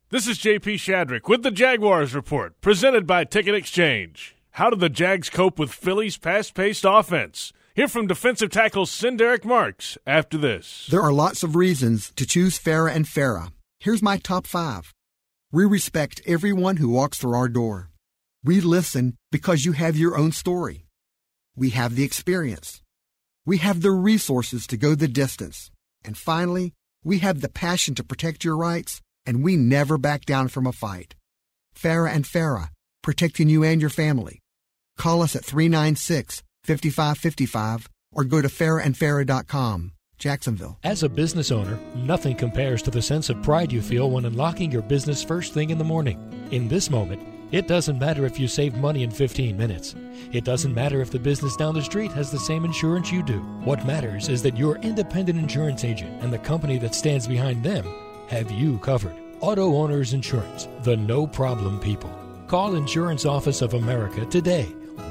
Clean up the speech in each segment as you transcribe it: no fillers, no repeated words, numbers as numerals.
This is J.P. Shadrick with the Jaguars Report, presented by Ticket Exchange. How did the Jags cope with Philly's fast-paced offense? Hear from defensive tackle Sindaric Marks after this. There are lots of reasons to choose Farah and Farah. Here's my top 5. We respect everyone who walks through our door. We listen because you have your own story. We have the experience. We have the resources to go the distance. And finally, we have the passion to protect your rights, and we never back down from a fight. Farah and Farah, protecting you and your family. Call us at 396-5555 or go to farahandfarah.com. Jacksonville. As a business owner, nothing compares to the sense of pride you feel when unlocking your business first thing in the morning. In this moment, it doesn't matter if you save money in 15 minutes. It doesn't matter if the business down the street has the same insurance you do. What matters is that your independent insurance agent and the company that stands behind them have you covered. Auto Owners Insurance, the no-problem people. Call Insurance Office of America today,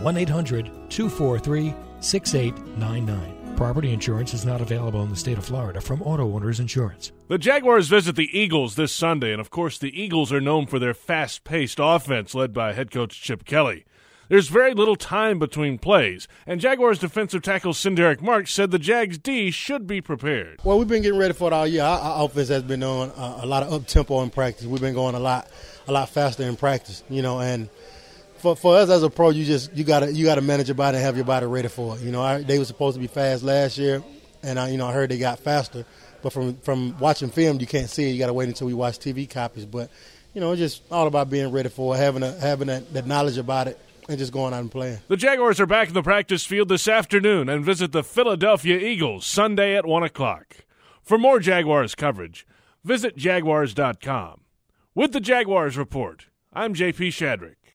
1-800-243-6899. Property insurance is not available in the state of Florida from Auto Owners Insurance. The Jaguars visit the Eagles this Sunday, and of course the Eagles are known for their fast-paced offense led by head coach Chip Kelly. There's very little time between plays, and Jaguars defensive tackle Sindaric Marks said the Jags D should be prepared. Well, we've been getting ready for it all year. Our offense has been on a lot of up-tempo in practice. We've been going a lot faster in practice, and for us as a pro, you gotta manage your body and have your body ready for it. They were supposed to be fast last year, and I heard they got faster. But from watching film, you can't see it. You got to wait until we watch TV copies. But it's just all about being ready for it, having that knowledge about it, and just going out and playing. The Jaguars are back in the practice field this afternoon and visit the Philadelphia Eagles Sunday at 1:00. For more Jaguars coverage, visit Jaguars.com. With the Jaguars Report, I'm J.P. Shadrick.